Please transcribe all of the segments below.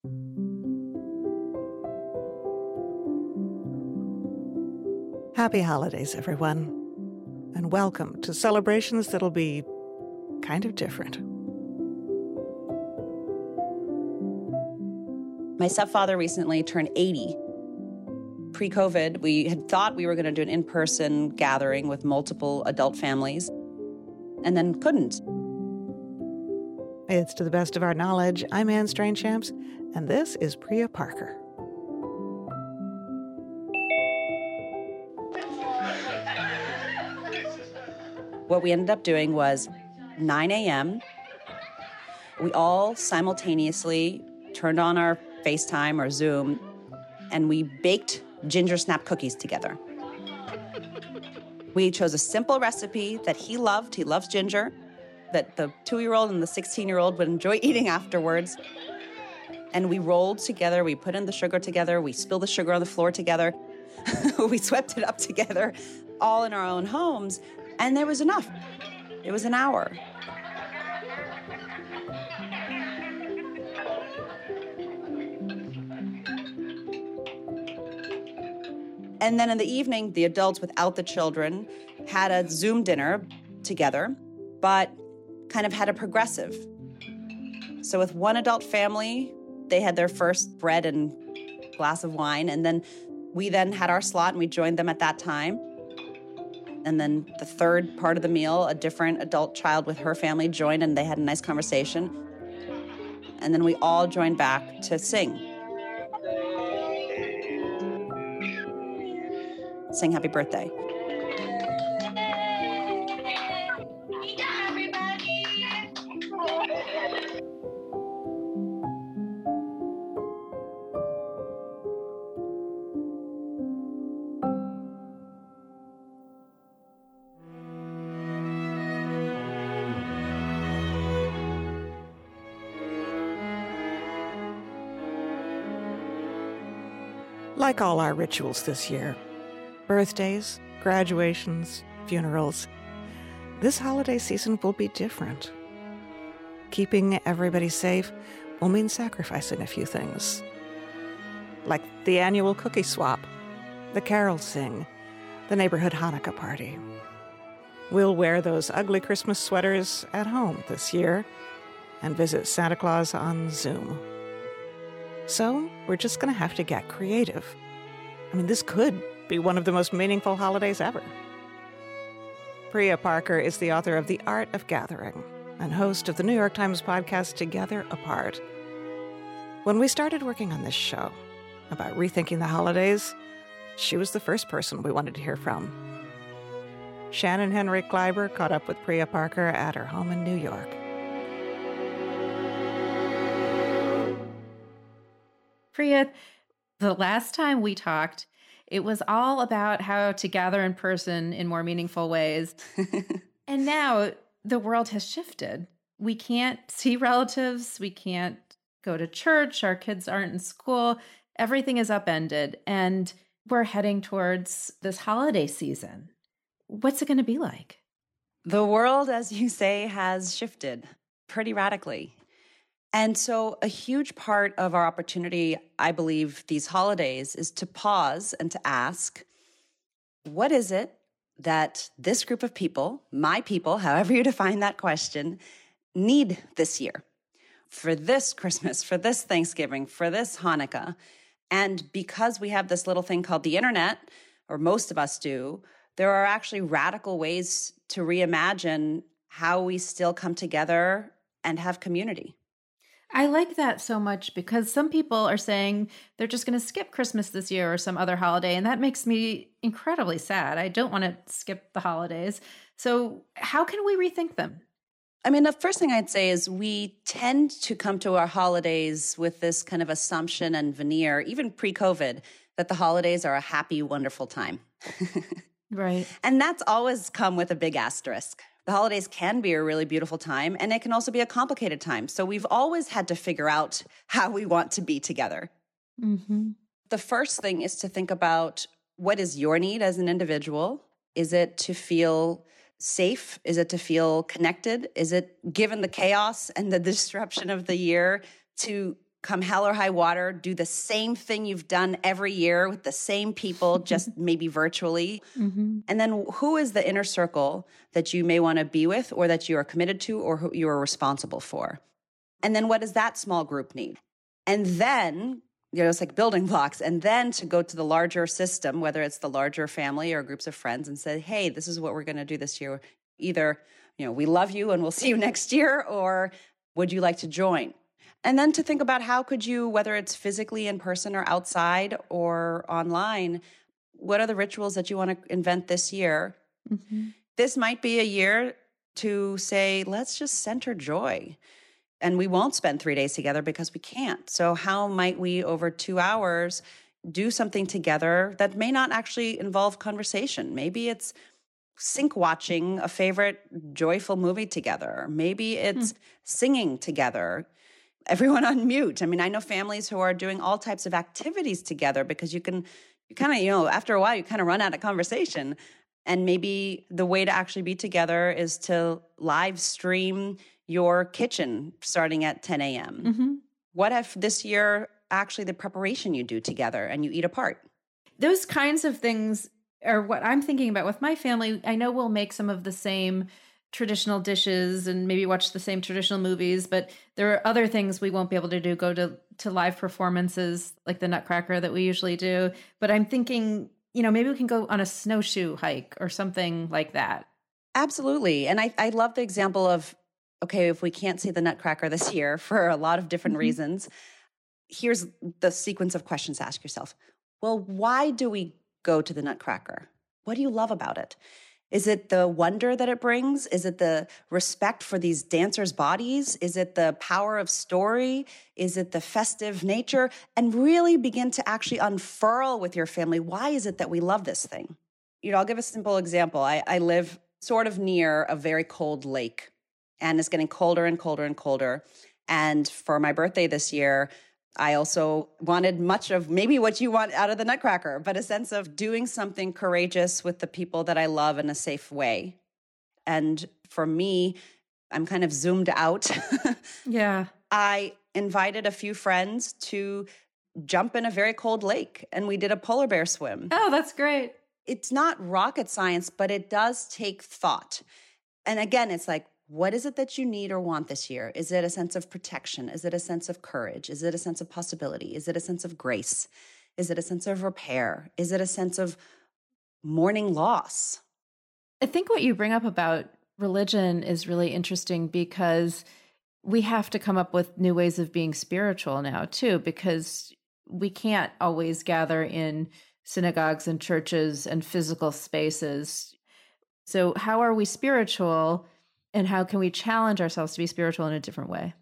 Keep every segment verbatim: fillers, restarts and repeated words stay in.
Happy holidays, everyone, and welcome to celebrations that'll be kind of different. My stepfather recently turned eighty. Pre-COVID, we had thought we were going to do an in-person gathering with multiple adult families, and then couldn't. It's To the Best of Our Knowledge. I'm Anne Strainchamps, and this is Priya Parker. What we ended up doing was nine a.m. We all simultaneously turned on our FaceTime or Zoom, and we baked ginger snap cookies together. We chose a simple recipe that he loved. He loves ginger, that the two-year-old and the sixteen-year-old would enjoy eating afterwards. And we rolled together. We put in the sugar together. We spilled the sugar on the floor together. We swept it up together, all in our own homes. And there was enough. It was an hour. And then in the evening, the adults without the children had a Zoom dinner together, but kind of had a progressive. So with one adult family, they had their first bread and glass of wine, and then we then had our slot and we joined them at that time. And then the third part of the meal, a different adult child with her family joined and they had a nice conversation. And then we all joined back to sing. Sing happy birthday. Like all our rituals this year, birthdays, graduations, funerals, this holiday season will be different. Keeping everybody safe will mean sacrificing a few things, like the annual cookie swap, the carol sing, the neighborhood Hanukkah party. We'll wear those ugly Christmas sweaters at home this year and visit Santa Claus on Zoom. So we're just going to have to get creative. I mean, this could be one of the most meaningful holidays ever. Priya Parker is the author of The Art of Gathering and host of the New York Times podcast Together Apart. When we started working on this show about rethinking the holidays, she was the first person we wanted to hear from. Shannon Henry Kleiber caught up with Priya Parker at her home in New York. Priya, the last time we talked, it was all about how to gather in person in more meaningful ways. And now the world has shifted. We can't see relatives. We can't go to church. Our kids aren't in school. Everything is upended. And we're heading towards this holiday season. What's it going to be like? The world, as you say, has shifted pretty radically. And so a huge part of our opportunity, I believe, these holidays is to pause and to ask, what is it that this group of people, my people, however you define that question, need this year for this Christmas, for this Thanksgiving, for this Hanukkah? And because we have this little thing called the internet, or most of us do, there are actually radical ways to reimagine how we still come together and have community. I like that so much because some people are saying they're just going to skip Christmas this year or some other holiday, and that makes me incredibly sad. I don't want to skip the holidays. So how can we rethink them? I mean, the first thing I'd say is we tend to come to our holidays with this kind of assumption and veneer, even pre-COVID, that the holidays are a happy, wonderful time. Right. And that's always come with a big asterisk. The holidays can be a really beautiful time, and it can also be a complicated time. So we've always had to figure out how we want to be together. Mm-hmm. The first thing is to think about, what is your need as an individual? Is it to feel safe? Is it to feel connected? Is it, given the chaos and the disruption of the year, to come hell or high water, do the same thing you've done every year with the same people, just maybe virtually. Mm-hmm. And then who is the inner circle that you may want to be with or that you are committed to or who you are responsible for? And then what does that small group need? And then, you know, it's like building blocks. And then to go to the larger system, whether it's the larger family or groups of friends, and say, hey, this is what we're going to do this year. Either, you know, we love you and we'll see you next year, or would you like to join? And then to think about how could you, whether it's physically in person or outside or online, what are the rituals that you want to invent this year? Mm-hmm. This might be a year to say, let's just center joy. And we won't spend three days together because we can't. So how might we, over two hours, do something together that may not actually involve conversation? Maybe it's sync watching a favorite joyful movie together. Maybe it's hmm. singing together. Everyone on mute. I mean, I know families who are doing all types of activities together because you can, you kind of, you know, after a while, you kind of run out of conversation. And maybe the way to actually be together is to live stream your kitchen starting at ten a.m. Mm-hmm. What if this year, actually the preparation you do together and you eat apart? Those kinds of things are what I'm thinking about with my family. I know we'll make some of the same traditional dishes and maybe watch the same traditional movies, but there are other things we won't be able to do, go to, to live performances like the Nutcracker that we usually do. But I'm thinking, you know, maybe we can go on a snowshoe hike or something like that. Absolutely. And I, I love the example of, okay, if we can't see the Nutcracker this year for a lot of different mm-hmm. reasons, here's the sequence of questions to ask yourself. Well, why do we go to the Nutcracker? What do you love about it? Is it the wonder that it brings? Is it the respect for these dancers' bodies? Is it the power of story? Is it the festive nature? And really begin to actually unfurl with your family. Why is it that we love this thing? You know, I'll give a simple example. I, I live sort of near a very cold lake, and it's getting colder and colder and colder. And for my birthday this year, I also wanted much of maybe what you want out of the Nutcracker, but a sense of doing something courageous with the people that I love in a safe way. And for me, I'm kind of zoomed out. Yeah. I invited a few friends to jump in a very cold lake, and we did a polar bear swim. Oh, that's great. It's not rocket science, but it does take thought. And again, it's like, what is it that you need or want this year? Is it a sense of protection? Is it a sense of courage? Is it a sense of possibility? Is it a sense of grace? Is it a sense of repair? Is it a sense of mourning loss? I think what you bring up about religion is really interesting because we have to come up with new ways of being spiritual now too, because we can't always gather in synagogues and churches and physical spaces. So how are we spiritual? And how can we challenge ourselves to be spiritual in a different way?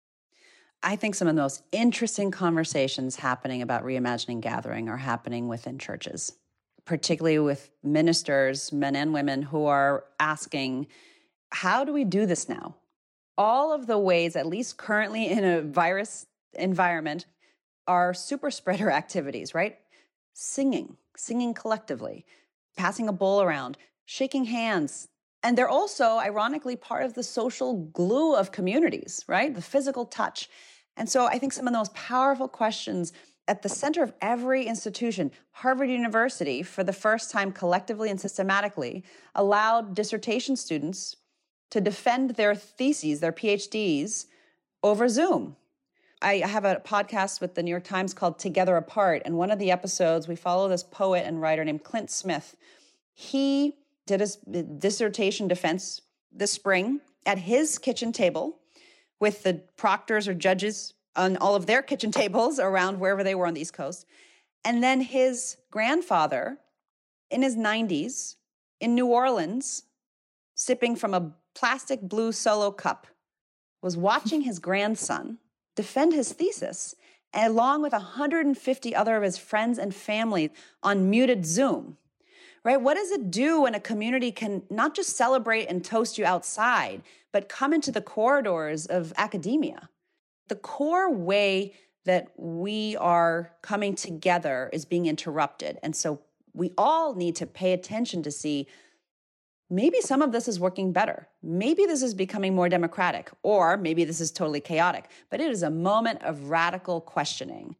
I think some of the most interesting conversations happening about reimagining gathering are happening within churches, particularly with ministers, men and women, who are asking, how do we do this now? All of the ways, at least currently in a virus environment, are super spreader activities, right? Singing, singing collectively, passing a bowl around, shaking hands. And they're also, ironically, part of the social glue of communities, right? The physical touch. And so I think some of the most powerful questions at the center of every institution, Harvard University, for the first time collectively and systematically, allowed dissertation students to defend their theses, their PhDs, over Zoom. I have a podcast with the New York Times called Together Apart. And one of the episodes, we follow this poet and writer named Clint Smith. He did his dissertation defense this spring at his kitchen table with the proctors or judges on all of their kitchen tables around wherever they were on the East Coast. And then his grandfather in his nineties in New Orleans, sipping from a plastic blue Solo cup, was watching his grandson defend his thesis, along with one hundred fifty other of his friends and family on muted Zoom. Right? What does it do when a community can not just celebrate and toast you outside, but come into the corridors of academia? The core way that we are coming together is being interrupted. And so we all need to pay attention to see maybe some of this is working better. Maybe this is becoming more democratic, or maybe this is totally chaotic, but it is a moment of radical questioning.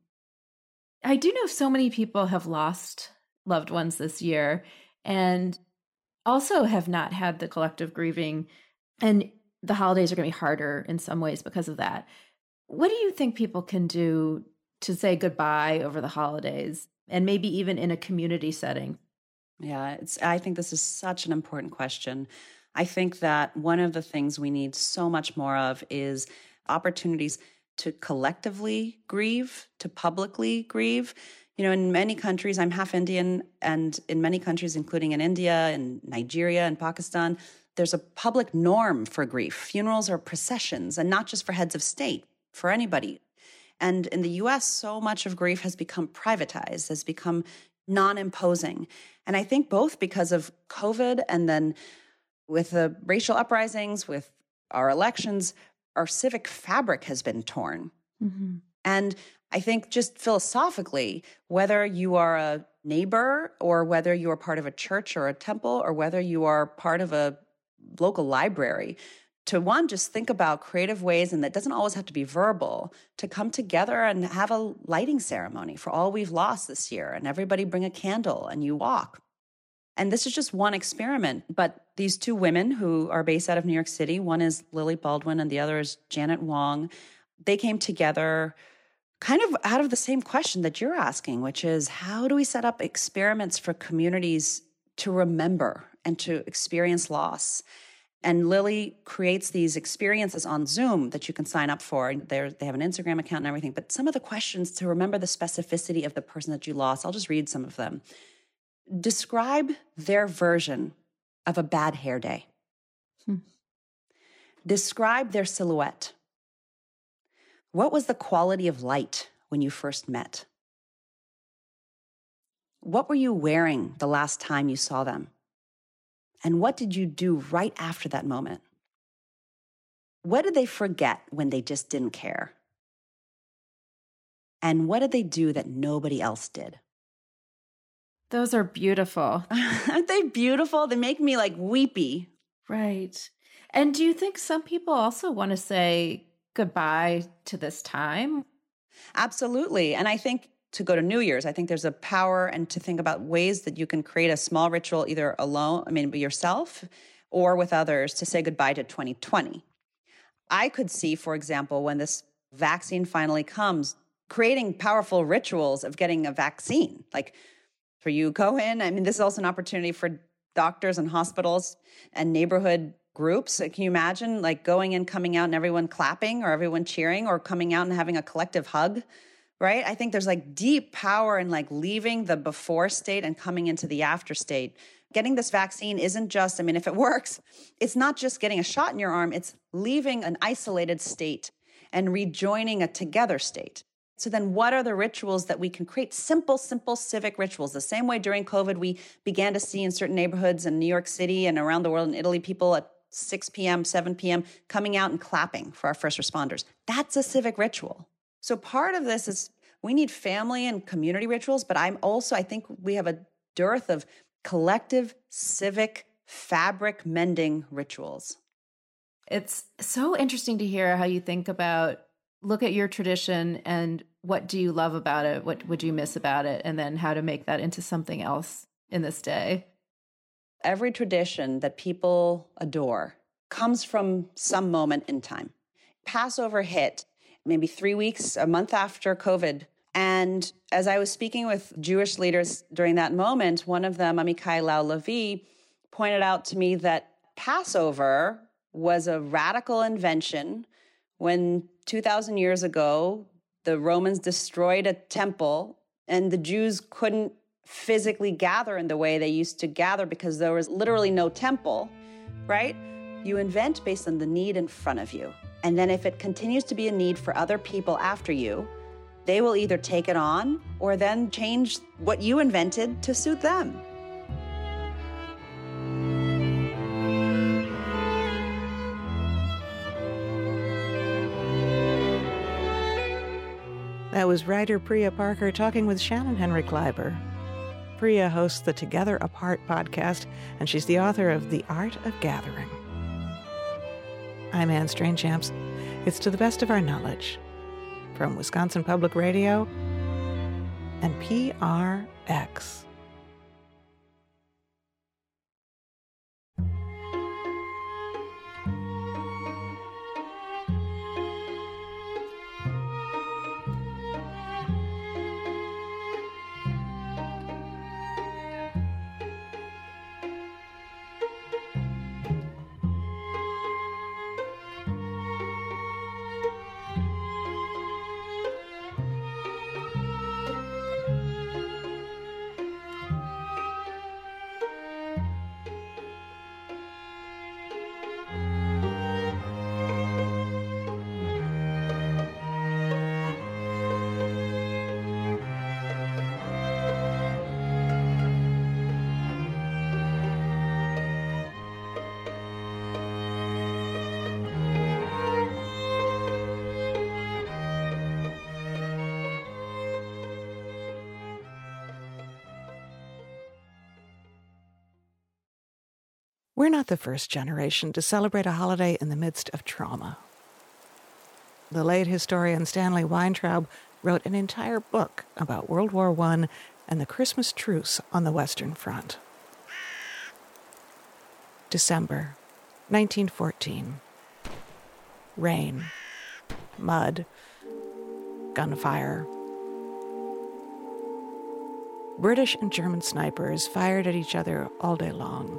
I do know so many people have lost loved ones this year and also have not had the collective grieving, and the holidays are going to be harder in some ways because of that. What do you think people can do to say goodbye over the holidays, and maybe even in a community setting? Yeah, it's, I think this is such an important question. I think that one of the things we need so much more of is opportunities to collectively grieve, to publicly grieve. You know, in many countries, I'm half Indian, and in many countries, including in India and Nigeria and Pakistan, there's a public norm for grief. Funerals are processions, and not just for heads of state, for anybody. And in the U S, so much of grief has become privatized, has become non-imposing. And I think both because of COVID and then with the racial uprisings, with our elections, our civic fabric has been torn. Mm-hmm. And I think just philosophically, whether you are a neighbor or whether you are part of a church or a temple or whether you are part of a local library, to one, just think about creative ways, and that doesn't always have to be verbal, to come together and have a lighting ceremony for all we've lost this year, and everybody bring a candle and you walk. And this is just one experiment, but these two women who are based out of New York City, one is Lily Baldwin and the other is Janet Wong, they came together kind of out of the same question that you're asking, which is how do we set up experiments for communities to remember and to experience loss? And Lily creates these experiences on Zoom that you can sign up for. They're, they have an Instagram account and everything. But some of the questions to remember the specificity of the person that you lost, I'll just read some of them. Describe their version of a bad hair day. Hmm. Describe their silhouette. What was the quality of light when you first met? What were you wearing the last time you saw them? And what did you do right after that moment? What did they forget when they just didn't care? And what did they do that nobody else did? Those are beautiful. Aren't they beautiful? They make me like weepy. Right. And do you think some people also want to say goodbye to this time? Absolutely. And I think to go to New Year's, I think there's a power and to think about ways that you can create a small ritual either alone, I mean, by yourself or with others to say goodbye to twenty twenty. I could see, for example, when this vaccine finally comes, creating powerful rituals of getting a vaccine. Like for you, Cohen, I mean, this is also an opportunity for doctors and hospitals and neighborhood groups. Can you imagine like going in, coming out and everyone clapping or everyone cheering or coming out and having a collective hug? Right? I think there's like deep power in like leaving the before state and coming into the after state. Getting this vaccine isn't just, I mean, if it works, it's not just getting a shot in your arm, it's leaving an isolated state and rejoining a together state. So then what are the rituals that we can create? Simple, simple civic rituals. The same way during COVID, we began to see in certain neighborhoods in New York City and around the world in Italy, people at six p.m., seven p.m. coming out and clapping for our first responders. That's a civic ritual. So part of this is we need family and community rituals, but I'm also, I think we have a dearth of collective civic fabric mending rituals. It's so interesting to hear how you think about, look at your tradition and what do you love about it? What would you miss about it? And then how to make that into something else in this day. Every tradition that people adore comes from some moment in time. Passover hit maybe three weeks, a month after COVID. And as I was speaking with Jewish leaders during that moment, one of them, Amichai Lau-Levi, pointed out to me that Passover was a radical invention when two thousand years ago, the Romans destroyed a temple and the Jews couldn't physically gather in the way they used to gather because there was literally no temple, right? You invent based on the need in front of you. And then if it continues to be a need for other people after you, they will either take it on or then change what you invented to suit them. That was writer Priya Parker talking with Shannon Henry Kleiber. Priya hosts the Together Apart podcast, and she's the author of The Art of Gathering. I'm Anne Strainchamps. It's To the Best of Our Knowledge from Wisconsin Public Radio and P R X. We're not the first generation to celebrate a holiday in the midst of trauma. The late historian Stanley Weintraub wrote an entire book about World War One and the Christmas truce on the Western Front. December nineteen fourteen. Rain, mud, gunfire. British and German snipers fired at each other all day long.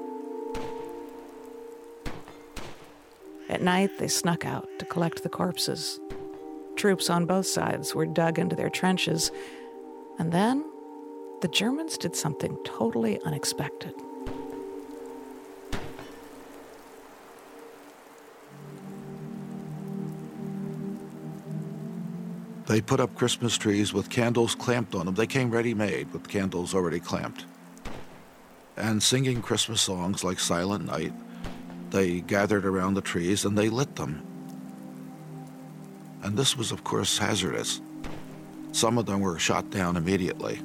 At night, they snuck out to collect the corpses. Troops on both sides were dug into their trenches. And then, the Germans did something totally unexpected. They put up Christmas trees with candles clamped on them. They came ready-made with candles already clamped. And singing Christmas songs like Silent Night, they gathered around the trees and they lit them. And this was, of course, hazardous. Some of them were shot down immediately.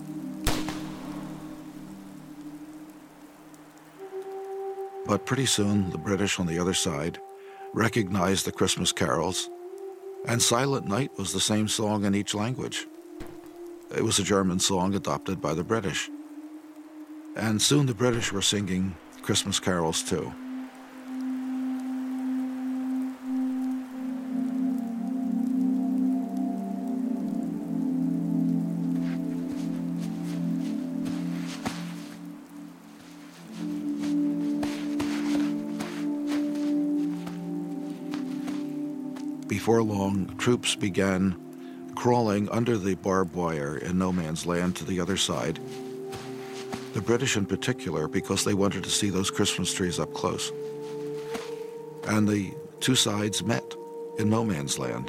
But pretty soon, the British on the other side recognized the Christmas carols, and Silent Night was the same song in each language. It was a German song adopted by the British. And soon the British were singing Christmas carols too. Before long, troops began crawling under the barbed wire in no man's land to the other side. The British in particular, because they wanted to see those Christmas trees up close. And the two sides met in no man's land.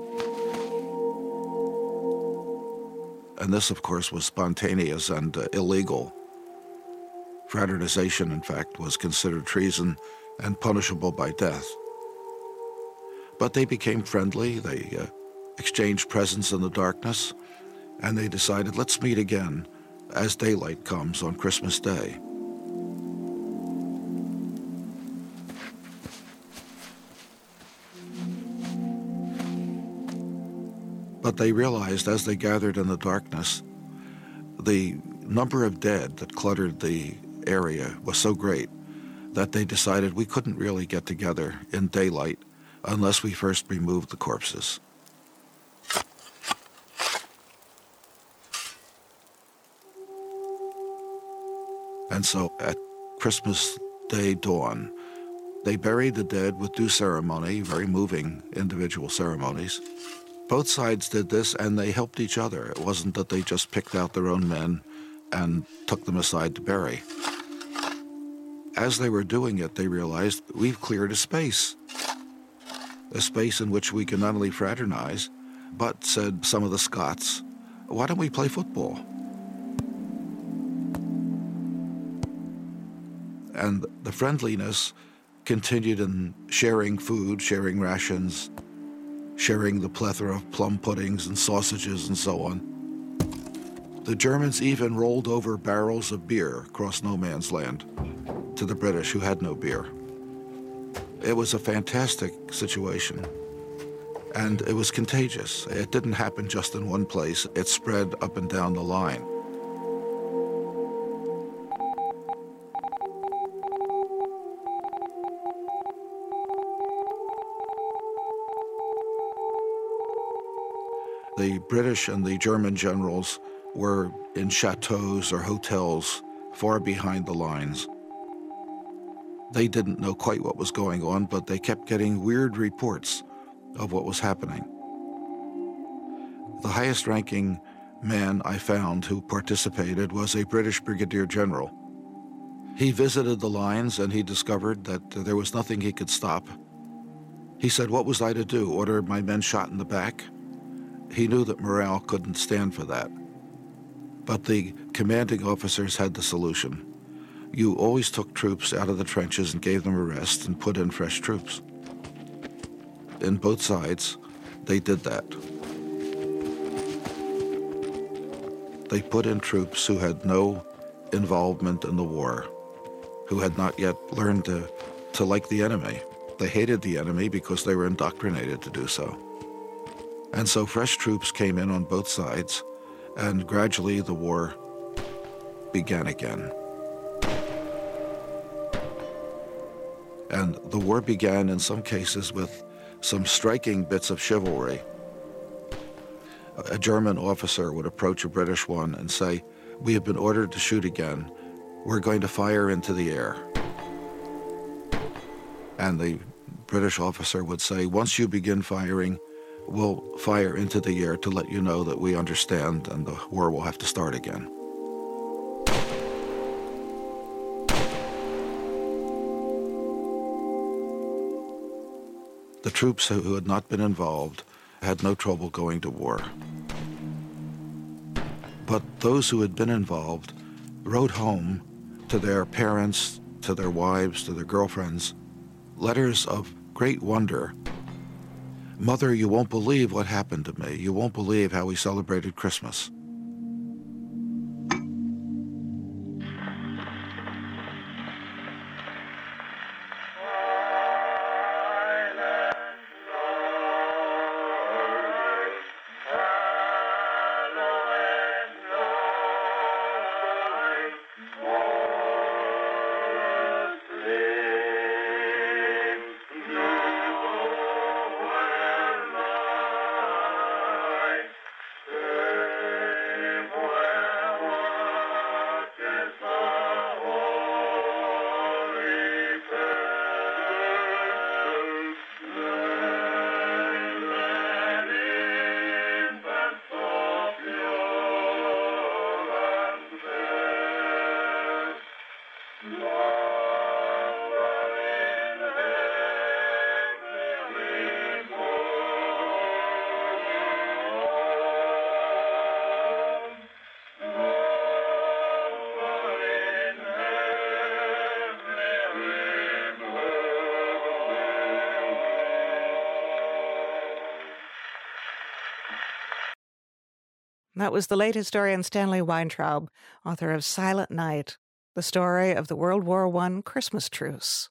And this, of course, was spontaneous and uh, illegal. Fraternization, in fact, was considered treason and punishable by death. But they became friendly, they uh, exchanged presents in the darkness, and they decided, let's meet again as daylight comes on Christmas Day. But they realized as they gathered in the darkness, the number of dead that cluttered the area was so great that they decided we couldn't really get together in daylight unless we first removed the corpses. And so at Christmas Day dawn, they buried the dead with due ceremony, very moving individual ceremonies. Both sides did this, and they helped each other. It wasn't that they just picked out their own men and took them aside to bury. As they were doing it, they realized, we've cleared a space. A space in which we can not only fraternize, but, said some of the Scots, why don't we play football? And the friendliness continued in sharing food, sharing rations, sharing the plethora of plum puddings and sausages and so on. The Germans even rolled over barrels of beer across no man's land to the British, who had no beer. It was a fantastic situation, and it was contagious. It didn't happen just in one place. It spread up and down the line. The British and the German generals were in chateaus or hotels far behind the lines. They didn't know quite what was going on, but they kept getting weird reports of what was happening. The highest-ranking man I found who participated was a British brigadier general. He visited the lines and he discovered that there was nothing he could stop. He said, "What was I to do? Order my men shot in the back?" He knew that morale couldn't stand for that. But the commanding officers had the solution. You always took troops out of the trenches and gave them a rest and put in fresh troops. In both sides, they did that. They put in troops who had no involvement in the war, who had not yet learned to, to like the enemy. They hated the enemy because they were indoctrinated to do so. And so fresh troops came in on both sides, and gradually the war began again. And the war began in some cases with some striking bits of chivalry. A German officer would approach a British one and say, "We have been ordered to shoot again. We're going to fire into the air." And the British officer would say, "Once you begin firing, we'll fire into the air to let you know that we understand and the war will have to start again." The troops who had not been involved had no trouble going to war. But those who had been involved wrote home to their parents, to their wives, to their girlfriends, letters of great wonder. "Mother, you won't believe what happened to me. You won't believe how we celebrated Christmas." That was the late historian Stanley Weintraub, author of Silent Night, the story of the World War One Christmas truce.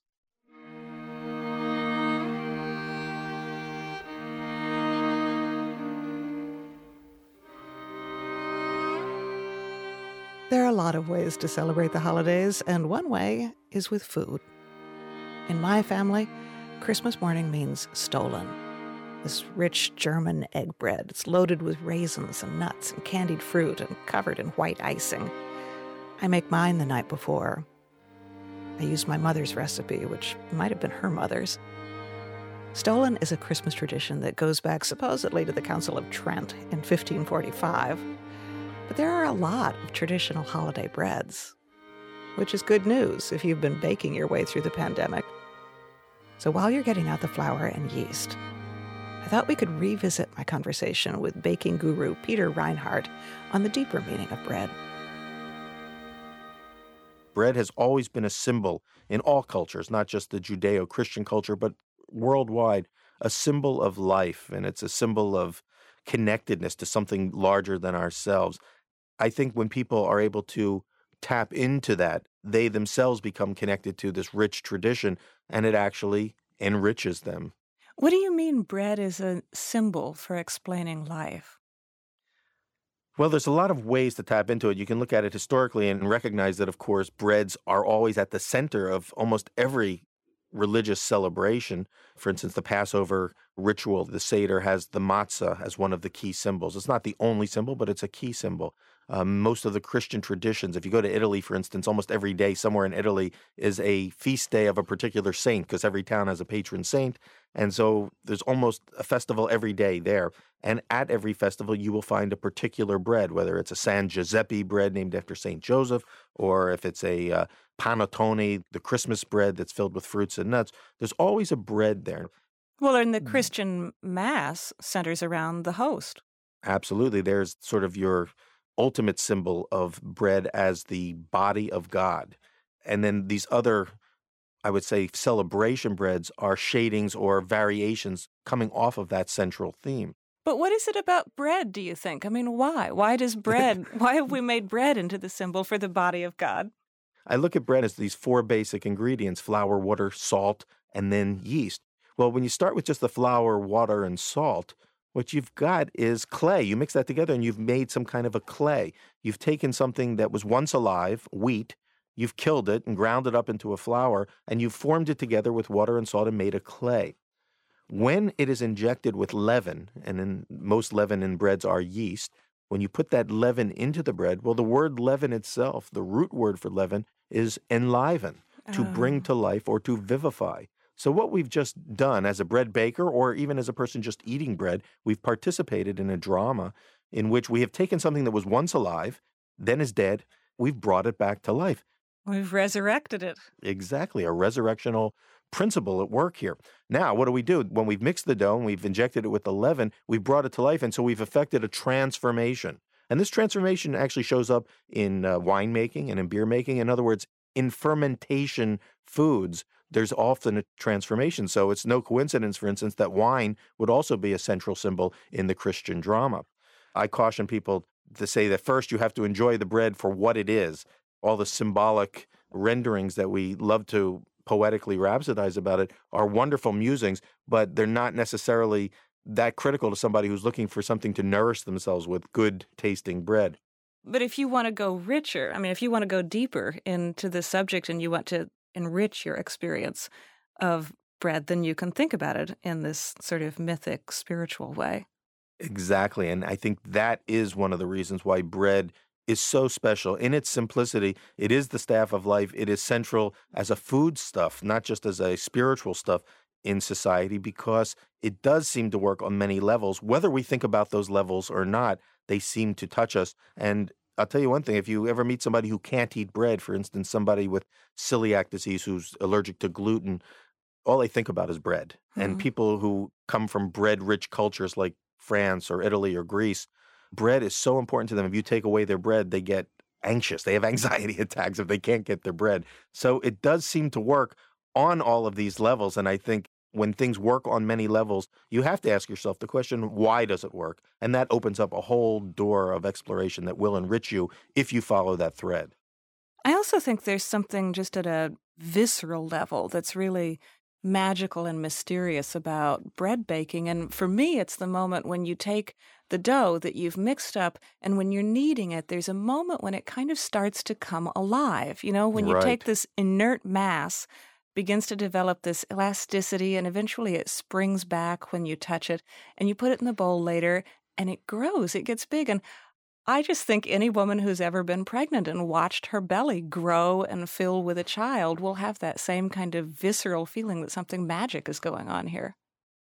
There are a lot of ways to celebrate the holidays, and one way is with food. In my family, Christmas morning means Stollen. This rich German egg bread. It's loaded with raisins and nuts and candied fruit and covered in white icing. I make mine the night before. I use my mother's recipe, which might have been her mother's. Stollen is a Christmas tradition that goes back supposedly to the Council of Trent in fifteen forty-five. But there are a lot of traditional holiday breads, which is good news if you've been baking your way through the pandemic. So while you're getting out the flour and yeast, I thought we could revisit my conversation with baking guru Peter Reinhardt on the deeper meaning of bread. Bread has always been a symbol in all cultures, not just the Judeo-Christian culture, but worldwide, a symbol of life, and it's a symbol of connectedness to something larger than ourselves. I think when people are able to tap into that, they themselves become connected to this rich tradition, and it actually enriches them. What do you mean bread is a symbol for explaining life? Well, there's a lot of ways to tap into it. You can look at it historically and recognize that, of course, breads are always at the center of almost every religious celebration. For instance, the Passover ritual, the Seder has the matzah as one of the key symbols. It's not the only symbol, but it's a key symbol. Um, most of the Christian traditions, if you go to Italy, for instance, almost every day somewhere in Italy is a feast day of a particular saint, because every town has a patron saint. And so there's almost a festival every day there. And at every festival, you will find a particular bread, whether it's a San Giuseppe bread named after Saint Joseph, or if it's a uh, panettone, the Christmas bread that's filled with fruits and nuts. There's always a bread there. Well, and the Christian Mass centers around the host. Absolutely. There's sort of your ultimate symbol of bread as the body of God. And then these other, I would say, celebration breads are shadings or variations coming off of that central theme. But what is it about bread, do you think? I mean, why? Why does bread, why have we made bread into the symbol for the body of God? I look at bread as these four basic ingredients: flour, water, salt, and then yeast. Well, when you start with just the flour, water, and salt, what you've got is clay. You mix that together and you've made some kind of a clay. You've taken something that was once alive, wheat, you've killed it and ground it up into a flour, and you've formed it together with water and salt and made a clay. When it is injected with leaven, and in most leaven in breads are yeast, when you put that leaven into the bread, well, the word leaven itself, the root word for leaven, is enliven, to Oh. bring to life or to vivify. So what we've just done as a bread baker, or even as a person just eating bread, we've participated in a drama in which we have taken something that was once alive, then is dead, we've brought it back to life. We've resurrected it. Exactly, a resurrectional principle at work here. Now, what do we do? When we've mixed the dough and we've injected it with the leaven, we've brought it to life, and so we've effected a transformation. And this transformation actually shows up in uh, winemaking and in beer making. In other words, in fermentation foods, there's often a transformation. So it's no coincidence, for instance, that wine would also be a central symbol in the Christian drama. I caution people to say that first you have to enjoy the bread for what it is. All the symbolic renderings that we love to poetically rhapsodize about it are wonderful musings, but they're not necessarily that critical to somebody who's looking for something to nourish themselves with good tasting bread. But if you want to go richer, I mean, if you want to go deeper into the subject and you want to enrich your experience of bread, then you can think about it in this sort of mythic, spiritual way. Exactly. And I think that is one of the reasons why bread is so special. In its simplicity, it is the staff of life. It is central as a food stuff, not just as a spiritual stuff in society, because it does seem to work on many levels. Whether we think about those levels or not, they seem to touch us. And I'll tell you one thing, if you ever meet somebody who can't eat bread, for instance, somebody with celiac disease who's allergic to gluten, all they think about is bread. Mm-hmm. And people who come from bread-rich cultures like France or Italy or Greece, bread is so important to them. If you take away their bread, they get anxious. They have anxiety attacks if they can't get their bread. So it does seem to work on all of these levels. And I think when things work on many levels, you have to ask yourself the question, why does it work? And that opens up a whole door of exploration that will enrich you if you follow that thread. I also think there's something just at a visceral level that's really magical and mysterious about bread baking. And for me, it's the moment when you take the dough that you've mixed up, and when you're kneading it, there's a moment when it kind of starts to come alive. You know, when you Right. take this inert mass, begins to develop this elasticity, and eventually it springs back when you touch it, and you put it in the bowl later, and it grows, it gets big. And I just think any woman who's ever been pregnant and watched her belly grow and fill with a child will have that same kind of visceral feeling that something magic is going on here.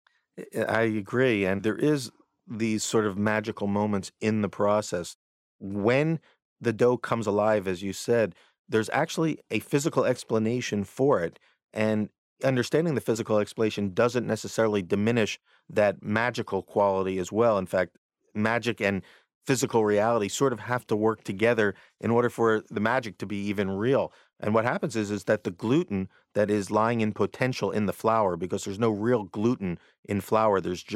I agree. And there is these sort of magical moments in the process. When the dough comes alive, as you said, there's actually a physical explanation for it. And understanding the physical explanation doesn't necessarily diminish that magical quality as well. In fact, magic and physical reality sort of have to work together in order for the magic to be even real. And what happens is, is that the gluten that is lying in potential in the flour, because there's no real gluten in flour, there's just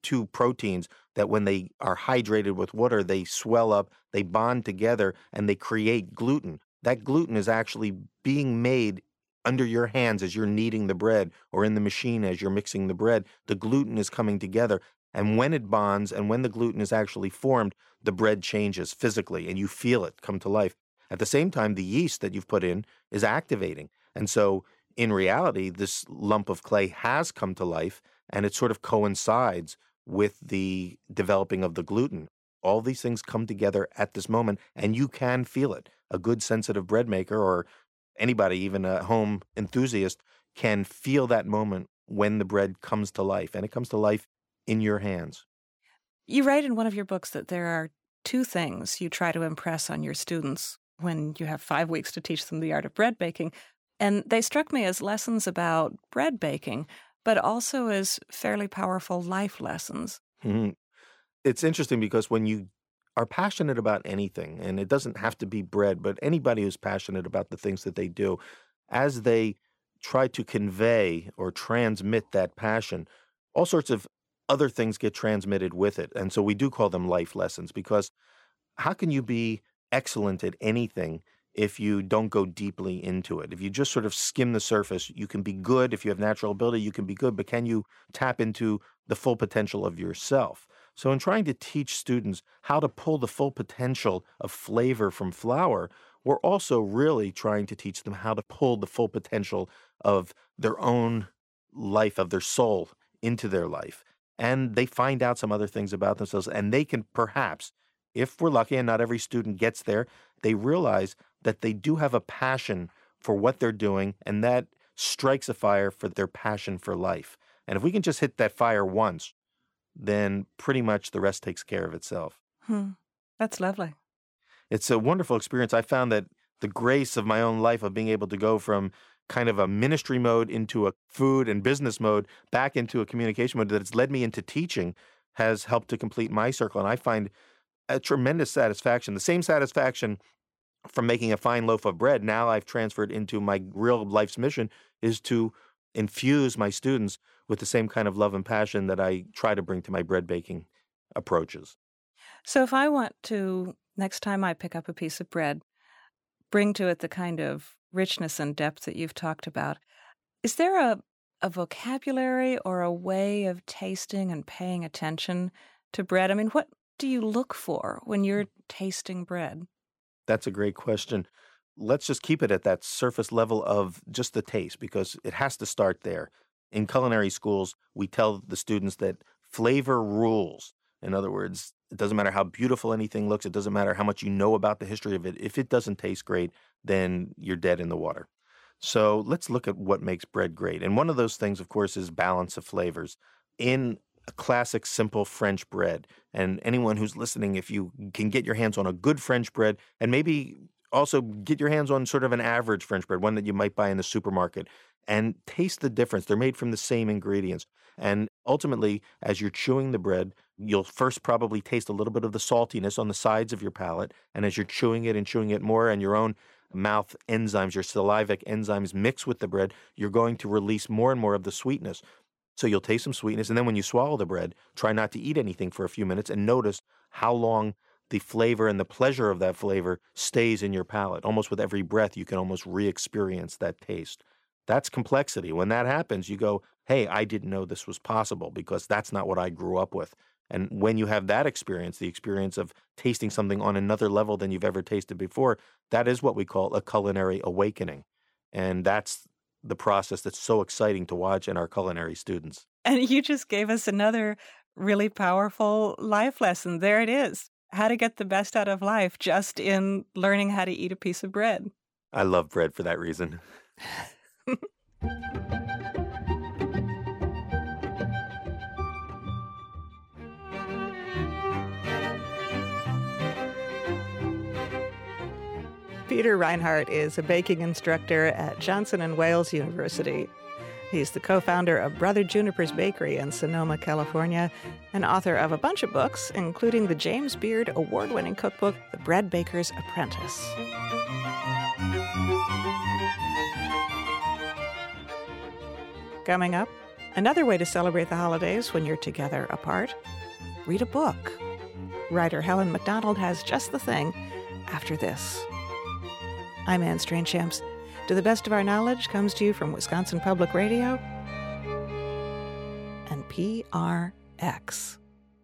two proteins that when they are hydrated with water, they swell up, they bond together, and they create gluten. That gluten is actually being made under your hands as you're kneading the bread, or in the machine as you're mixing the bread. The gluten is coming together. And when it bonds and when the gluten is actually formed, the bread changes physically and you feel it come to life. At the same time, the yeast that you've put in is activating. And so in reality, this lump of clay has come to life, and it sort of coincides with the developing of the gluten. All these things come together at this moment, and you can feel it. A good sensitive bread maker, or anybody, even a home enthusiast, can feel that moment when the bread comes to life, and it comes to life in your hands. You write in one of your books that there are two things you try to impress on your students when you have five weeks to teach them the art of bread baking. And they struck me as lessons about bread baking, but also as fairly powerful life lessons. Mm-hmm. It's interesting because when you are passionate about anything, and it doesn't have to be bread, but anybody who's passionate about the things that they do, as they try to convey or transmit that passion, all sorts of other things get transmitted with it. And so we do call them life lessons, because how can you be excellent at anything if you don't go deeply into it? If you just sort of skim the surface, you can be good. If you have natural ability, you can be good, but can you tap into the full potential of yourself? So in trying to teach students how to pull the full potential of flavor from flour, we're also really trying to teach them how to pull the full potential of their own life, of their soul, into their life. And they find out some other things about themselves, and they can perhaps, if we're lucky, and not every student gets there, they realize that they do have a passion for what they're doing, and that strikes a fire for their passion for life. And if we can just hit that fire once, then pretty much the rest takes care of itself. Hmm. That's lovely. It's a wonderful experience. I found that the grace of my own life of being able to go from kind of a ministry mode into a food and business mode back into a communication mode that has led me into teaching has helped to complete my circle. And I find a tremendous satisfaction, the same satisfaction from making a fine loaf of bread. Now I've transferred into my real life's mission, is to infuse my students with the same kind of love and passion that I try to bring to my bread baking approaches. So if I want to, next time I pick up a piece of bread, bring to it the kind of richness and depth that you've talked about, is there a, a vocabulary or a way of tasting and paying attention to bread? I mean, what do you look for when you're tasting bread? That's a great question. Let's just keep it at that surface level of just the taste, because it has to start there. In culinary schools, we tell the students that flavor rules. In other words, it doesn't matter how beautiful anything looks. It doesn't matter how much you know about the history of it. If it doesn't taste great, then you're dead in the water. So let's look at what makes bread great. And one of those things, of course, is balance of flavors. In a classic, simple French bread, and anyone who's listening, if you can get your hands on a good French bread, and maybe also get your hands on sort of an average French bread, one that you might buy in the supermarket, and taste the difference. They're made from the same ingredients. And ultimately, as you're chewing the bread, you'll first probably taste a little bit of the saltiness on the sides of your palate. And as you're chewing it and chewing it more, and your own mouth enzymes, your salivic enzymes mix with the bread, you're going to release more and more of the sweetness. So you'll taste some sweetness. And then when you swallow the bread, try not to eat anything for a few minutes and notice how long the flavor and the pleasure of that flavor stays in your palate. Almost with every breath, you can almost re-experience that taste. That's complexity. When that happens, you go, hey, I didn't know this was possible, because that's not what I grew up with. And when you have that experience, the experience of tasting something on another level than you've ever tasted before, that is what we call a culinary awakening. And that's the process that's so exciting to watch in our culinary students. And you just gave us another really powerful life lesson. There it is. How to get the best out of life just in learning how to eat a piece of bread. I love bread for that reason. Peter Reinhardt is a baking instructor at Johnson and Wales University. He's the co-founder of Brother Juniper's Bakery in Sonoma, California, and author of a bunch of books, including the James Beard award-winning cookbook, The Bread Baker's Apprentice. Coming up, Another way to celebrate the holidays when you're together apart, read a book. Writer Helen MacDonald has just the thing after this. I'm Anne Strainchamps. To the best of our knowledge comes to you from Wisconsin Public Radio and P R X.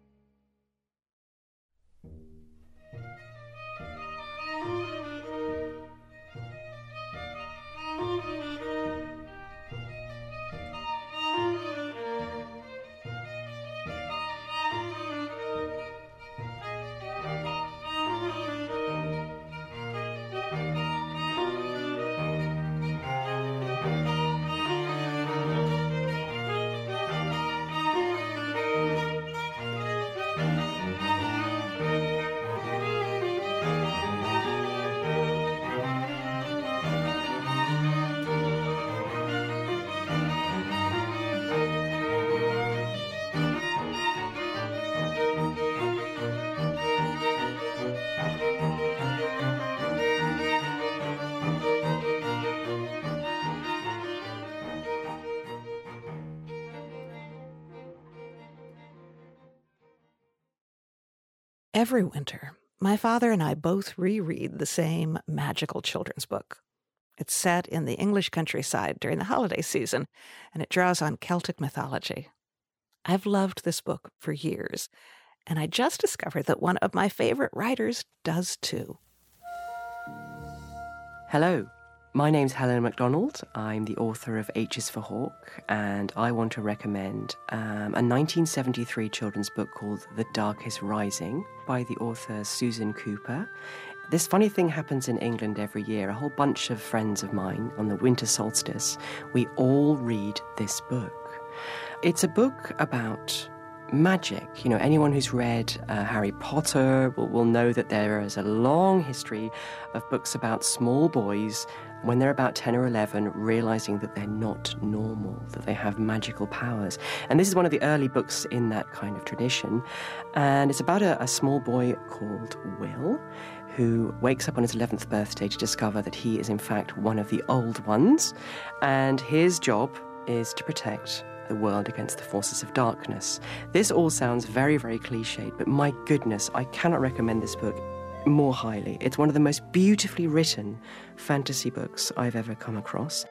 Every winter, my father and I both reread the same magical children's book. It's set in the English countryside during the holiday season, and it draws on Celtic mythology. I've loved this book for years, and I just discovered that one of my favorite writers does too. Hello, my name's Helen MacDonald. I'm the author of H is for Hawk, and I want to recommend um, a nineteen seventy-three children's book called The Dark is Rising by the author Susan Cooper. This funny thing happens in England every year. A whole bunch of friends of mine on the winter solstice, we all read this book. It's a book about magic. You know, anyone who's read uh, Harry Potter will, will know that there is a long history of books about small boys when they're about ten or eleven, realizing that they're not normal, that they have magical powers. And this is one of the early books in that kind of tradition. And it's about a, a small boy called Will, who wakes up on his eleventh birthday to discover that he is in fact one of the old ones. And his job is to protect the world against the forces of darkness. This all sounds very, very cliched, but my goodness, I cannot recommend this book more highly. It's one of the most beautifully written fantasy books I've ever come across.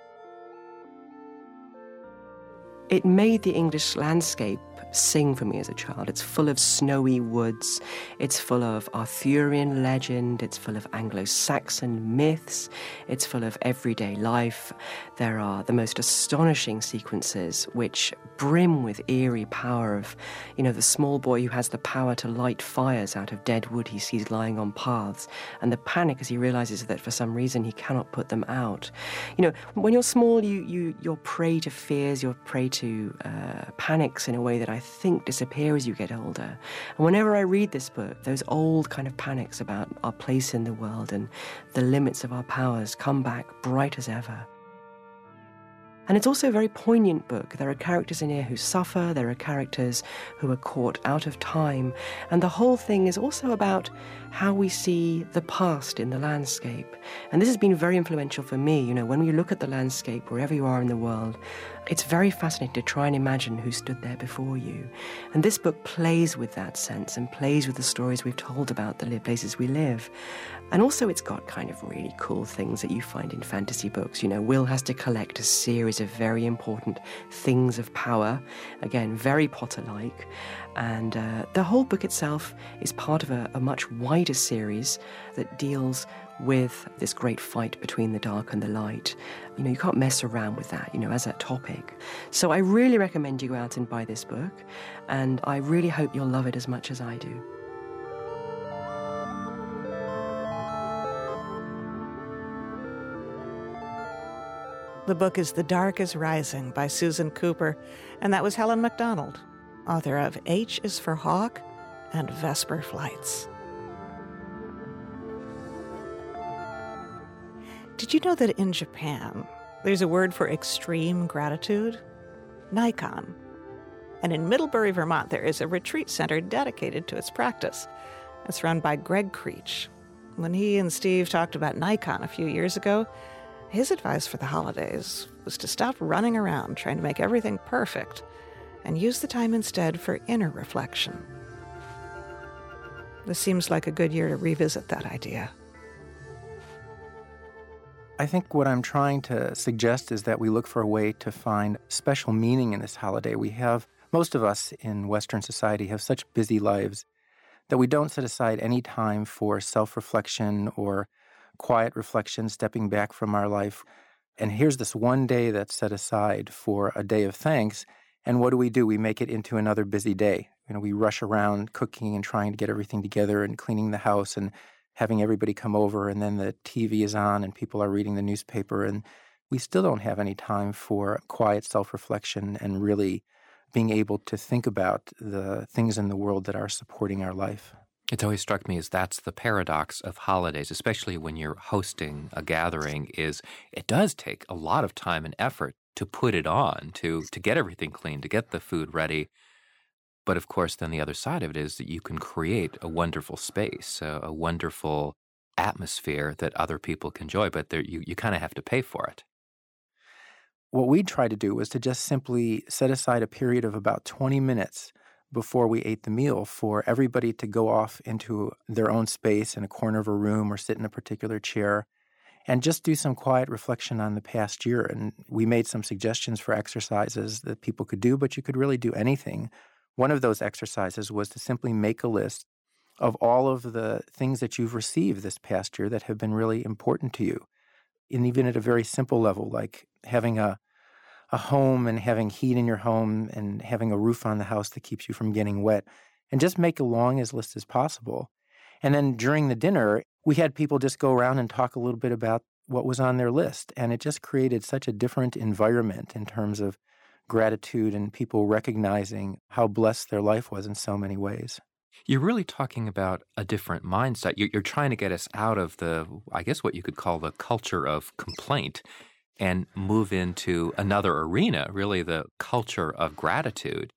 It made the English landscape sing for me as a child. It's full of snowy woods, it's full of Arthurian legend, it's full of Anglo-Saxon myths, it's full of everyday life. There are the most astonishing sequences which brim with eerie power of, you know, the small boy who has the power to light fires out of dead wood he sees lying on paths, and the panic as he realizes that for some reason he cannot put them out. You know, when you're small, you, you, you're prey to fears, you're prey to uh, panics in a way that I think disappear as you get older. And whenever I read this book, those old kind of panics about our place in the world and the limits of our powers come back bright as ever. And it's also a very poignant book. There are characters in here who suffer, there are characters who are caught out of time, and the whole thing is also about how we see the past in the landscape. And this has been very influential for me. You know, when you look at the landscape, wherever you are in the world, it's very fascinating to try and imagine who stood there before you. And this book plays with that sense and plays with the stories we've told about the places we live. And also it's got kind of really cool things that you find in fantasy books. You know, Will has to collect a series of very important things of power. Again, very Potter-like. And uh, the whole book itself is part of a, a much wider series that deals with this great fight between the dark and the light. You know, you can't mess around with that, you know, as a topic. So I really recommend you go out and buy this book, and I really hope you'll love it as much as I do. The book is The Dark is Rising by Susan Cooper, and that was Helen MacDonald, author of H is for Hawk and Vesper Flights. Did you know that in Japan, there's a word for extreme gratitude? Nikon. And in Middlebury, Vermont, there is a retreat center dedicated to its practice. It's run by Greg Creech. When he and Steve talked about Nikon a few years ago, His advice for the holidays was to stop running around trying to make everything perfect and use the time instead for inner reflection. This seems like a good year to revisit that idea. I think what I'm trying to suggest is that we look for a way to find special meaning in this holiday. We have, most of us in Western society have such busy lives that we don't set aside any time for self-reflection or quiet reflection, stepping back from our life. And here's this one day that's set aside for a day of thanks. And what do we do? We make it into another busy day. You know, we rush around cooking and trying to get everything together and cleaning the house and having everybody come over, and then the T V is on and people are reading the newspaper, and we still don't have any time for quiet self-reflection and really being able to think about the things in the world that are supporting our life. It's always struck me as that's the paradox of holidays, especially when you're hosting a gathering, is it does take a lot of time and effort to put it on, to to get everything clean, to get the food ready. But of course, then the other side of it is that you can create a wonderful space, a, a wonderful atmosphere that other people can enjoy, but there, you, you kind of have to pay for it. What we tried to do was to just simply set aside a period of about twenty minutes before we ate the meal for everybody to go off into their own space in a corner of a room or sit in a particular chair and just do some quiet reflection on the past year. And we made some suggestions for exercises that people could do, but you could really do anything. One of those exercises was to simply make a list of all of the things that you've received this past year that have been really important to you. And even at a very simple level, like having a a home and having heat in your home and having a roof on the house that keeps you from getting wet, and just make a long as list as possible. And then during the dinner, we had people just go around and talk a little bit about what was on their list. And it just created such a different environment in terms of gratitude and people recognizing how blessed their life was in so many ways. You're really talking about a different mindset. You're, you're trying to get us out of the, I guess what you could call the culture of complaint and move into another arena, really the culture of gratitude.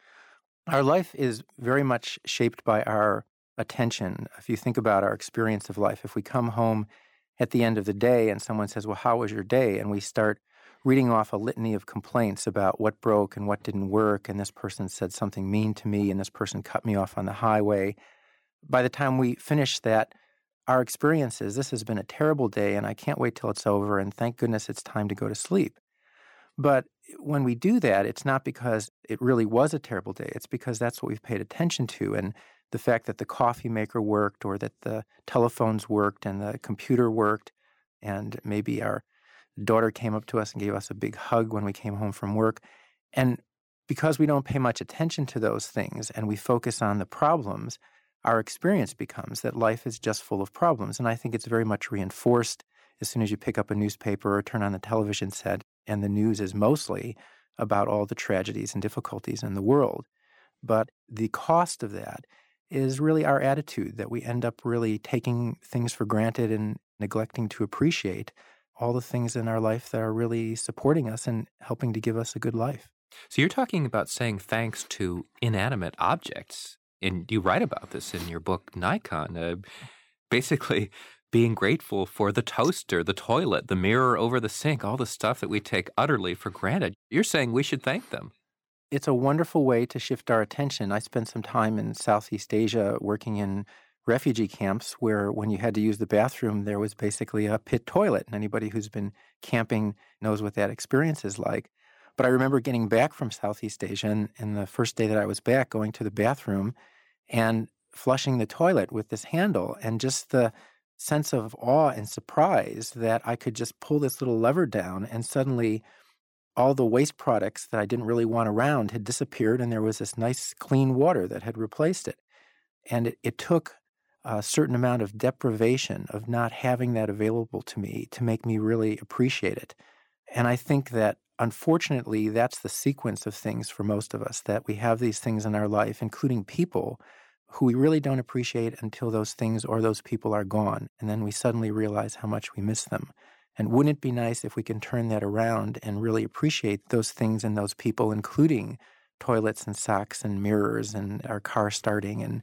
Our life is very much shaped by our attention. If you think about our experience of life, if we come home at the end of the day and someone says, well, how was your day? And we start reading off a litany of complaints about what broke and what didn't work, and this person said something mean to me, and this person cut me off on the highway. By the time we finish that, our experience is, this has been a terrible day, and I can't wait till it's over, and thank goodness it's time to go to sleep. But when we do that, it's not because it really was a terrible day. It's because that's what we've paid attention to, and the fact that the coffee maker worked, or that the telephones worked, and the computer worked, and maybe our daughter came up to us and gave us a big hug when we came home from work. And because we don't pay much attention to those things and we focus on the problems, our experience becomes that life is just full of problems. And I think it's very much reinforced as soon as you pick up a newspaper or turn on the television set, and the news is mostly about all the tragedies and difficulties in the world. But the cost of that is really our attitude, that we end up really taking things for granted and neglecting to appreciate all the things in our life that are really supporting us and helping to give us a good life. So you're talking about saying thanks to inanimate objects, and you write about this in your book, Nikon, uh, basically being grateful for the toaster, the toilet, the mirror over the sink, all the stuff that we take utterly for granted. You're saying we should thank them. It's a wonderful way to shift our attention. I spent some time in Southeast Asia working in refugee camps where when you had to use the bathroom, there was basically a pit toilet. And anybody who's been camping knows what that experience is like. But I remember getting back from Southeast Asia, and, and the first day that I was back, going to the bathroom and flushing the toilet with this handle, and just the sense of awe and surprise that I could just pull this little lever down, and suddenly all the waste products that I didn't really want around had disappeared, and there was this nice clean water that had replaced it. And it, it took a certain amount of deprivation of not having that available to me to make me really appreciate it. And I think that, unfortunately, that's the sequence of things for most of us, that we have these things in our life, including people, who we really don't appreciate until those things or those people are gone. And then we suddenly realize how much we miss them. And wouldn't it be nice if we can turn that around and really appreciate those things and those people, including toilets and socks and mirrors and our car starting and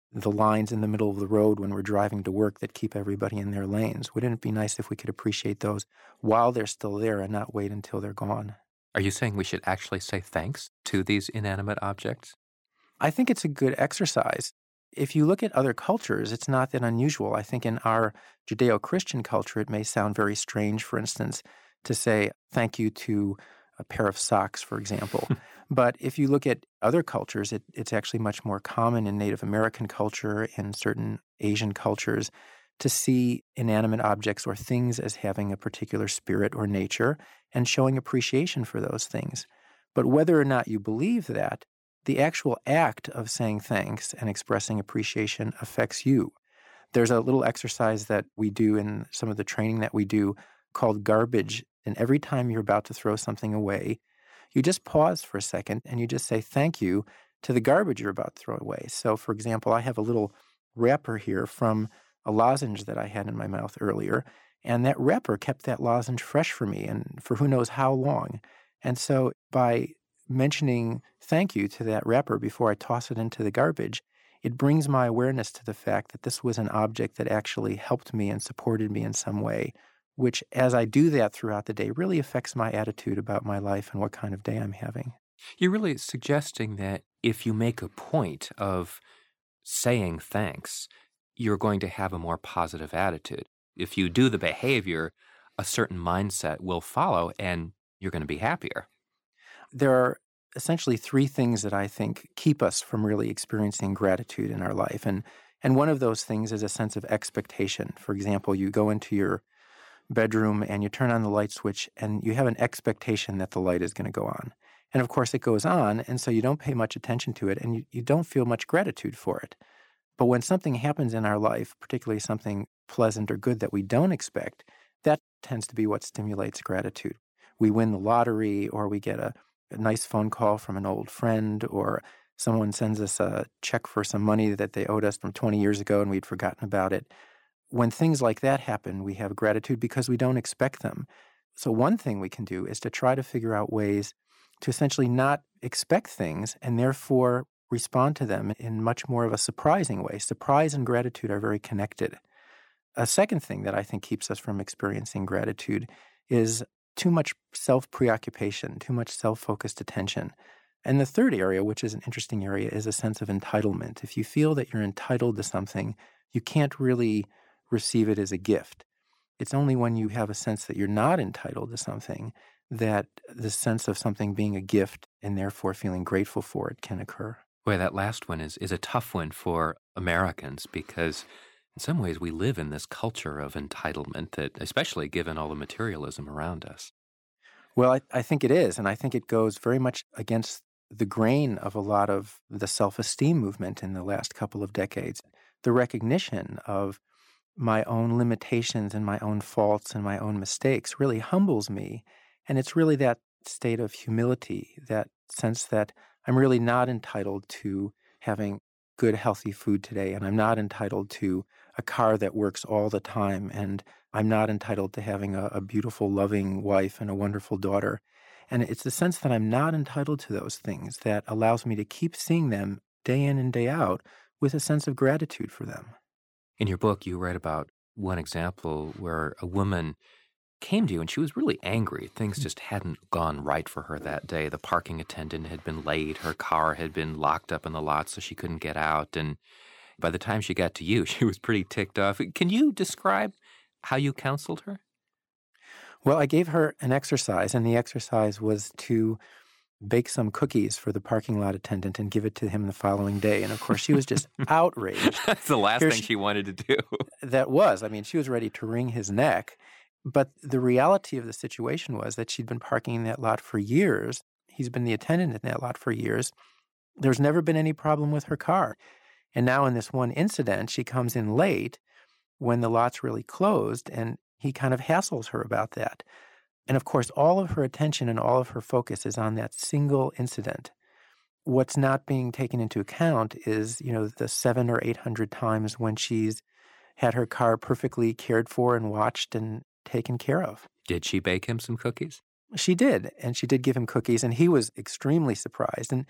the lines in the middle of the road when we're driving to work that keep everybody in their lanes. Wouldn't it be nice if we could appreciate those while they're still there and not wait until they're gone? Are you saying we should actually say thanks to these inanimate objects? I think it's a good exercise. If you look at other cultures, it's not that unusual. I think in our Judeo-Christian culture, it may sound very strange, for instance, to say thank you to a pair of socks, for example. But if you look at other cultures, it, it's actually much more common in Native American culture, in certain Asian cultures, to see inanimate objects or things as having a particular spirit or nature and showing appreciation for those things. But whether or not you believe that, the actual act of saying thanks and expressing appreciation affects you. There's a little exercise that we do in some of the training that we do called garbage. And every time you're about to throw something away, you just pause for a second and you just say thank you to the garbage you're about to throw away. So, for example, I have a little wrapper here from a lozenge that I had in my mouth earlier, and that wrapper kept that lozenge fresh for me and for who knows how long. And so by mentioning thank you to that wrapper before I toss it into the garbage, it brings my awareness to the fact that this was an object that actually helped me and supported me in some way, which, as I do that throughout the day, really affects my attitude about my life and what kind of day I'm having. You're really suggesting that if you make a point of saying thanks, you're going to have a more positive attitude. If you do the behavior, a certain mindset will follow and you're going to be happier. There are essentially three things that I think keep us from really experiencing gratitude in our life. And, and one of those things is a sense of expectation. For example, you go into your bedroom and you turn on the light switch and you have an expectation that the light is going to go on. And of course it goes on, and so you don't pay much attention to it and you, you don't feel much gratitude for it. But when something happens in our life, particularly something pleasant or good that we don't expect, that tends to be what stimulates gratitude. We win the lottery, or we get a, a nice phone call from an old friend, or someone sends us a check for some money that they owed us from twenty years ago and we'd forgotten about it. When things like that happen, we have gratitude because we don't expect them. So one thing we can do is to try to figure out ways to essentially not expect things and therefore respond to them in much more of a surprising way. Surprise and gratitude are very connected. A second thing that I think keeps us from experiencing gratitude is too much self-preoccupation, too much self-focused attention. And the third area, which is an interesting area, is a sense of entitlement. If you feel that you're entitled to something, you can't really receive it as a gift. It's only when you have a sense that you're not entitled to something that the sense of something being a gift and therefore feeling grateful for it can occur. Boy, that last one is, is a tough one for Americans because in some ways we live in this culture of entitlement that, especially given all the materialism around us. Well, I, I think it is, and I think it goes very much against the grain of a lot of the self-esteem movement in the last couple of decades. The recognition of my own limitations and my own faults and my own mistakes really humbles me. And it's really that state of humility, that sense that I'm really not entitled to having good, healthy food today, and I'm not entitled to a car that works all the time, and I'm not entitled to having a, a beautiful, loving wife and a wonderful daughter. And it's the sense that I'm not entitled to those things that allows me to keep seeing them day in and day out with a sense of gratitude for them. In your book, you write about one example where a woman came to you and she was really angry. Things just hadn't gone right for her that day. The parking attendant had been late. Her car had been locked up in the lot so she couldn't get out. And by the time she got to you, she was pretty ticked off. Can you describe how you counseled her? Well, I gave her an exercise, and the exercise was to bake some cookies for the parking lot attendant and give it to him the following day. And of course, she was just outraged. That's the last Here thing she, she wanted to do. That was. I mean, she was ready to wring his neck. But the reality of the situation was that she'd been parking in that lot for years. He's been the attendant in that lot for years. There's never been any problem with her car. And now in this one incident, she comes in late when the lot's really closed, and he kind of hassles her about that. And of course, all of her attention and all of her focus is on that single incident. What's not being taken into account is, you know, the seven or eight hundred times when she's had her car perfectly cared for and watched and taken care of. Did she bake him some cookies? She did, and she did give him cookies, and he was extremely surprised. And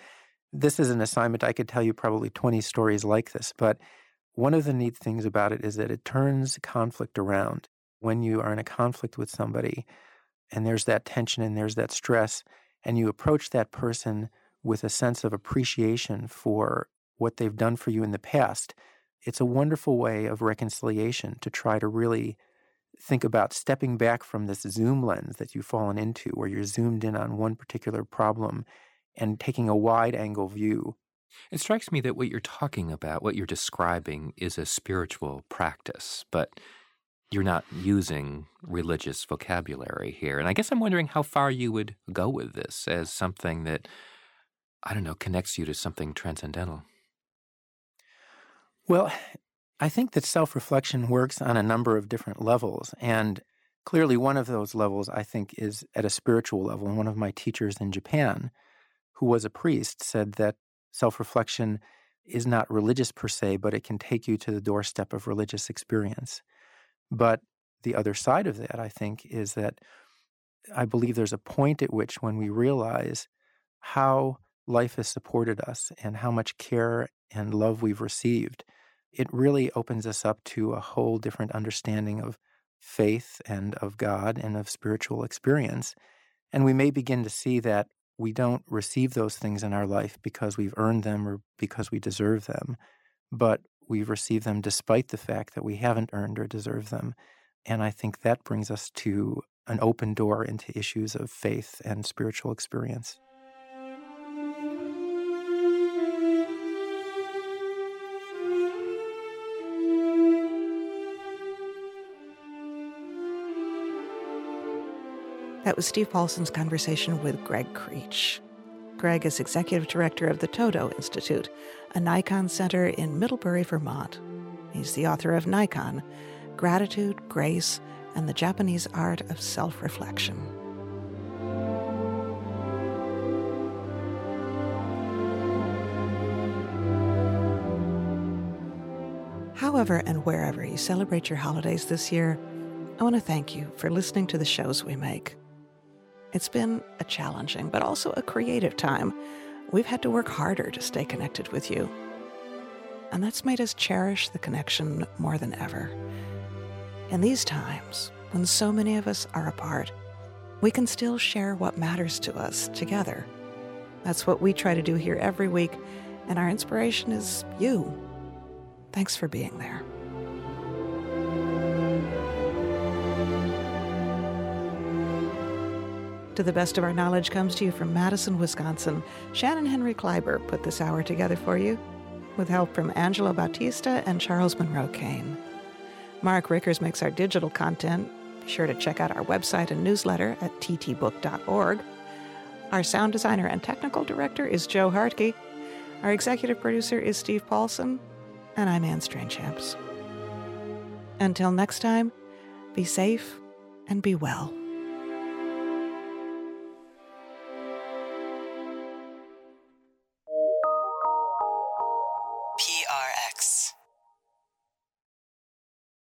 this is an assignment. I could tell you probably twenty stories like this, but one of the neat things about it is that it turns conflict around. When you are in a conflict with somebody and there's that tension and there's that stress, and you approach that person with a sense of appreciation for what they've done for you in the past, it's a wonderful way of reconciliation to try to really think about stepping back from this zoom lens that you've fallen into, where you're zoomed in on one particular problem and taking a wide-angle view. It strikes me that what you're talking about, what you're describing, is a spiritual practice, but you're not using religious vocabulary here. And I guess I'm wondering how far you would go with this as something that, I don't know, connects you to something transcendental. Well, I think that self-reflection works on a number of different levels. And clearly one of those levels, I think, is at a spiritual level. And one of my teachers in Japan, who was a priest, said that self-reflection is not religious per se, but it can take you to the doorstep of religious experience. But the other side of that, I think, is that I believe there's a point at which when we realize how life has supported us and how much care and love we've received, it really opens us up to a whole different understanding of faith and of God and of spiritual experience. And we may begin to see that we don't receive those things in our life because we've earned them or because we deserve them, but we've received them despite the fact that we haven't earned or deserved them. And I think that brings us to an open door into issues of faith and spiritual experience. That was Steve Paulson's conversation with Greg Creech. Greg is executive director of the Todo Institute, a Nikon center in Middlebury, Vermont. He's the author of Nikon, Gratitude, Grace, and the Japanese Art of Self-Reflection. However and wherever you celebrate your holidays this year, I want to thank you for listening to the shows we make. It's been a challenging, but also a creative time. We've had to work harder to stay connected with you. And that's made us cherish the connection more than ever. In these times, when so many of us are apart, we can still share what matters to us together. That's what we try to do here every week, and our inspiration is you. Thanks for being there. To the Best of Our Knowledge comes to you from Madison, Wisconsin. Shannon Henry Kleiber put this hour together for you, with help from Angelo Bautista and Charles Monroe Kane. Mark Rickers makes our digital content. Be sure to check out our website and newsletter at t t book dot org. Our sound designer and technical director is Joe Hartke. Our executive producer is Steve Paulson, and I'm Anne Strainchamps. Until next time, be safe and be well.